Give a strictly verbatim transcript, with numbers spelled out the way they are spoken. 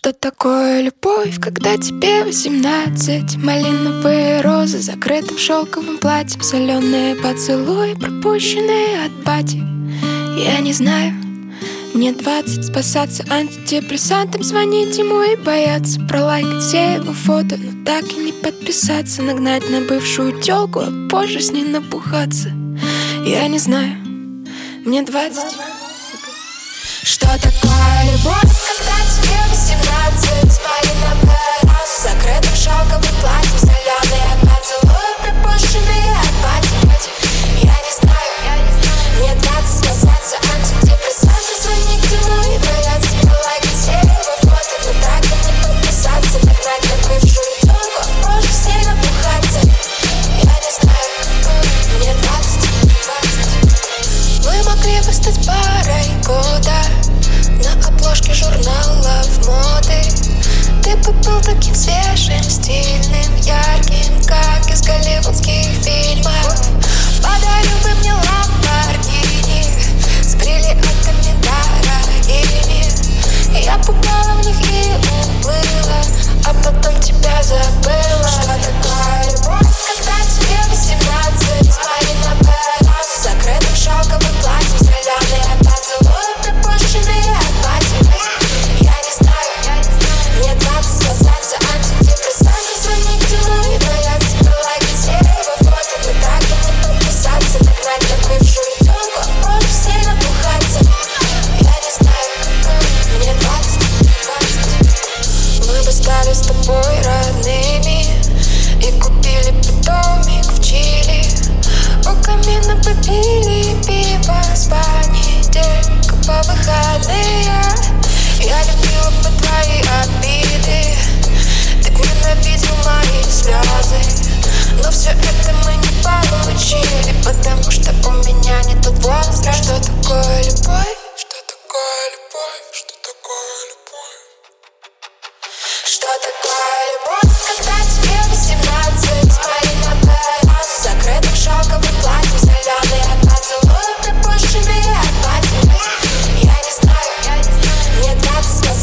Что такое любовь, когда тебе восемнадцать? Малиновые розы, закрытым шелковым платьем, соленые поцелуи, пропущенные от бати. Я не знаю, мне двадцать, спасаться антидепрессантом, звонить ему и бояться пролайкать все его фото, но так и не подписаться, нагнать на бывшую тёлку, а позже с ней напухаться. Я не знаю, мне двадцать. Что такое любовь, когда тебе восемнадцать? Малиновые розы, закрытым шелковым платьем, соленые поцелуи, пропущенные от бати. Я не знаю, мне двадцать, спасаться антидепрессантом, звонить ему и бояться пролайкать все его фото, но так и не подписаться, нагнать на бывшую тёлку, а позже с ней напухаться. Я не знаю, мне двадцать, двадцать. Мы могли бы стать парой года на обложке журналов моды. Ты бы был таким свежим, стильным, ярким, как из голливудских фильмов. Подарил бы мне ламборгини с бриллиантами дорогими. Я попала в них и уплыла, а потом тебя забыла. Что такое любовь, когда тебе восемнадцать? Малиновые розы, закрытым шелковым платьем, соленые поцелуи, пропущенные от бати. Я не знаю, мне двадцать, спасаться антидепрессантом, звонить ему и бояться пролайкать все его фото, но так и не подписаться, нагнать на бывшую тёлку, а позже с ней напухаться. Я не знаю, мне двадцать, двадцать. Мы бы стали с тобой родными и купили бы домик в Чили. У камина бы пили пиво с понедельника по выходные. Я любила бы твои обиды, ты ненавидел мои слезы, но все это мы не получили, потому что у меня не тот возраст. Что такое любовь? Что такое любовь? Что такое любовь? Что такое любовь, когда тебе восемнадцать? Малиновые розы, закрытым шелковым платьем, соленые поцелуи, пропущенные от бати. Я не знаю, мне двадцать.